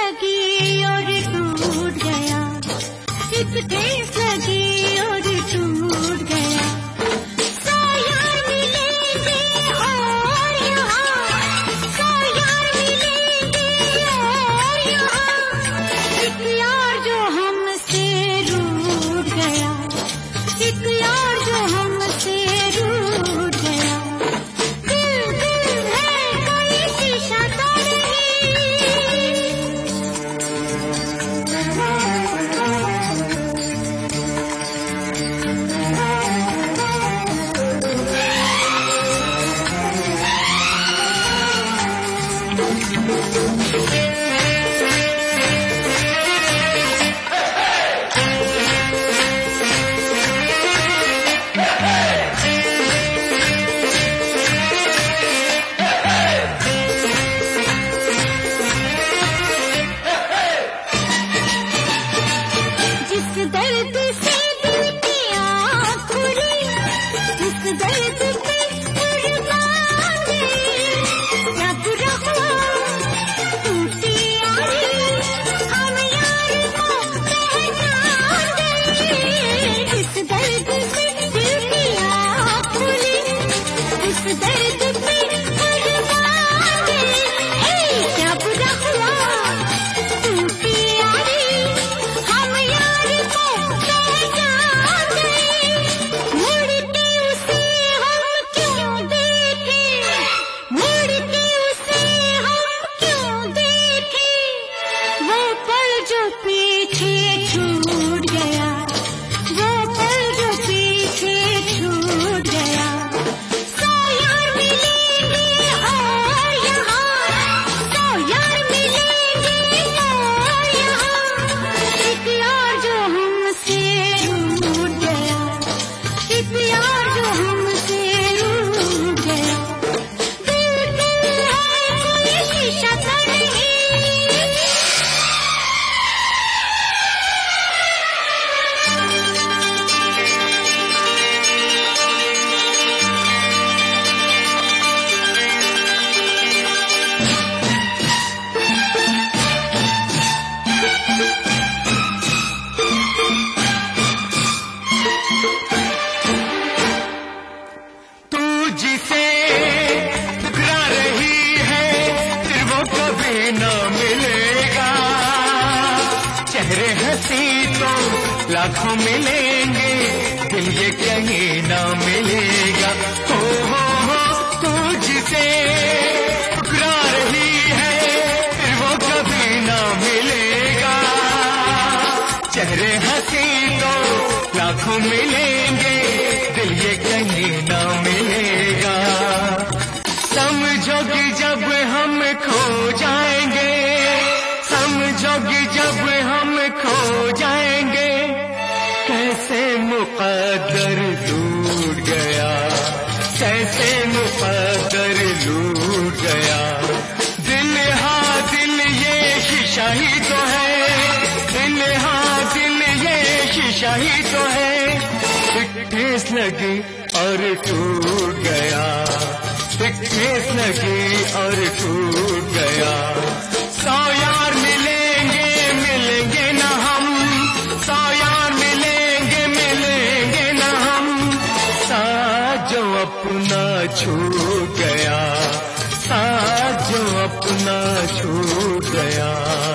लगी और टूट गया, एक ठेस लगी और टूट गया। सौ यार मिलेंगे और यहाँ, सौ यार मिलेंगे और यहाँ, एक यार जो हमसे रूठ गया, एक यार जो हमसे रूठ गया। दिल दिल है कोई शीशा तो नहीं, जिस दर्द से दिल की आँख खुली, जिस दर्द पे कुर्बान गई, रब रहुआ टूटी आई, हम यार को पहचान गए। जिस दर्द से दिल की आँख खुली, जिस दर्द पे कुर्बान गई, रब रहुआ टूटी आई, हम यार को पहचान गए। मुड़ के उसे हम क्यों देखें, मुड़ के उसे हम क्यों देखें, वो पल जो पीछे छूट गया, वो पल जो पीछे छूट गया। सौ यार मिलेंगे और यहाँ, सौ यार मिलेंगे और यहाँ, एक यार जो हमसे रूठ गया, एक यार जो हमसे रूठ गया। दिल दिल है कोई शीशा तो नहीं, तू जिसे ठुकरा रही है फिर वो कभी न मिलेगा। चेहरे हंसी तो लाखों मिलेंगे, दिल ये कहीं न मिलेगा। हो तू जिसे ठुकरा रही है फिर वो कभी न मिलेगा। चेहरे हंसी तो लाखों मिलेंगे, दिल ये कहीं न मिलेगा। समझोगी जब हम खो जाएंगे, समझोगी जब हम खो जाएंगे, कैसे मुक़द्दर लूट गया, कैसे मुक़द्दर लूट गया। दिल हाँ दिल ये शीशा ही तो है, दिल हाँ दिल ये शीशा ही तो है। एक ठेस लगी और टूट गया, एक ठेस लगी और टूट गया। सौ यार मिलेंगे मिलेंगे न हम, सौ यार मिलेंगे मिलेंगे न हम, साथ जो अपना छूट गया, साथ जो अपना छूट गया।